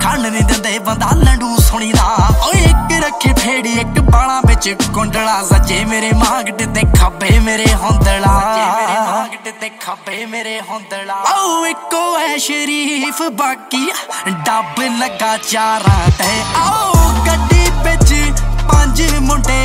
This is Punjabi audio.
ਖੰਡ ਨਹੀਂ ਦਿੰਦੇ ਬੰਦਾ ਲੰਡੂ ਸੁਣੀ ਦਾ। ਓਏ ਇੱਕ ਰੱਖੀ ਫੇੜੀ ਇੱਕ ਬਾਲਾਂ ਵਿੱਚ ਕੁੰਡਲਾ, ਸੱਜੇ ਮੇਰੇ ਮਾਂਗਟ ਤੇ ਖੱਬੇ ਮੇਰੇ ਹੁੰਦਲਾ, ਮਾਂਗਟ ਤੇ ਖੱਬੇ ਮੇਰੇ ਹੁੰਦਲਾ। ਓ ਇੱਕੋ ਐ ਸ਼ਰੀਫ ਬਾਕੀ ਡੱਬ ਲੱਗਾ ਚਾਰਾਂ ਤੇ। ਆਓ ਗੱਡੀ ਵਿੱਚ 5 ਮੁੰਡੇ